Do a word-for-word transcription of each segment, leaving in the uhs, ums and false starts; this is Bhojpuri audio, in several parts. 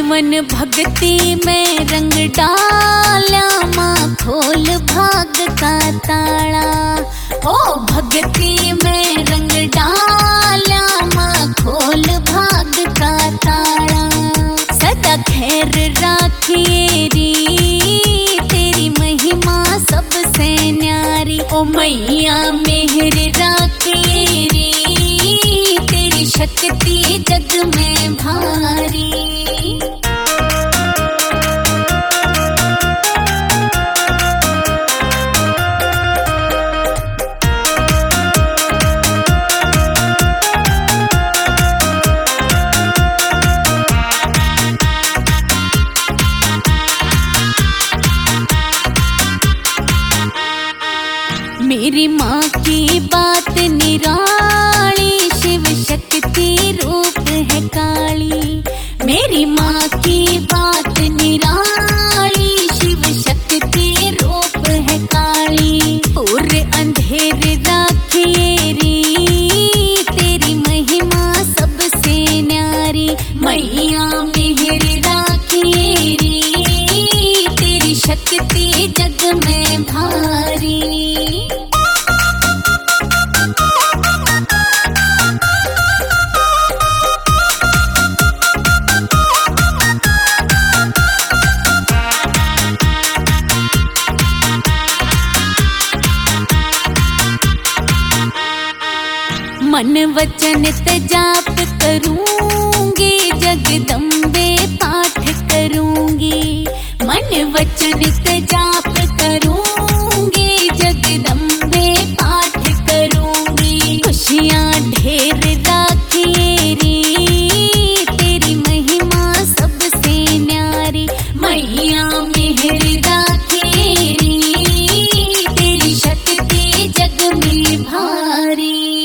जीवन भक्ति में रंग डाला, माँ खोल भाग का ताला। ओ भक्ति में रंग डाला, माँ खोल भाग का ताला। सदा खैर राखिए री, तेरी महिमा सबसे न्यारी। ओ मैया मेहर राखिए री, तेरी शक्ति जग में भारी। मेरी माँ की बात निराली, शिव शक्ति रूप है काली। मेरी माँ की बात निराली, शिव शक्ति रूप है काली। पूरे अंधेरे राखिए री, तेरी महिमा सबसे न्यारी। मैया मेहर राखिए री, तेरी शक्ति जग में भारी। मन वचन जाप करूंगी, जगदम्बे पाठ करूंगी। मन वचन जाप करूंगी, जगदम्बे पाठ करूंगी। खुशियाँ ढेर राखिए री, तेरी महिमा सबसे न्यारी। मैया मेहर राखिए री, तेरी शक्ति जग में भारी।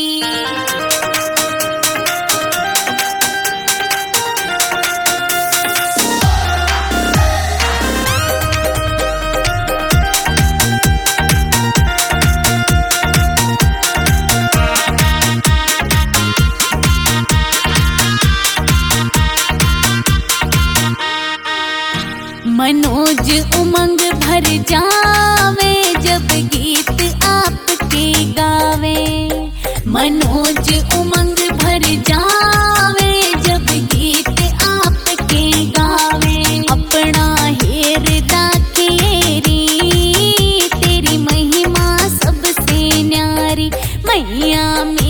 मनोज उमंग भर जावे, जब गीत आपके गावे। मनोज उमंग भर जावे, जब गीत आपके गावे। अपना हेर राखिए री, तेरी महिमा सबसे न्यारी। मैया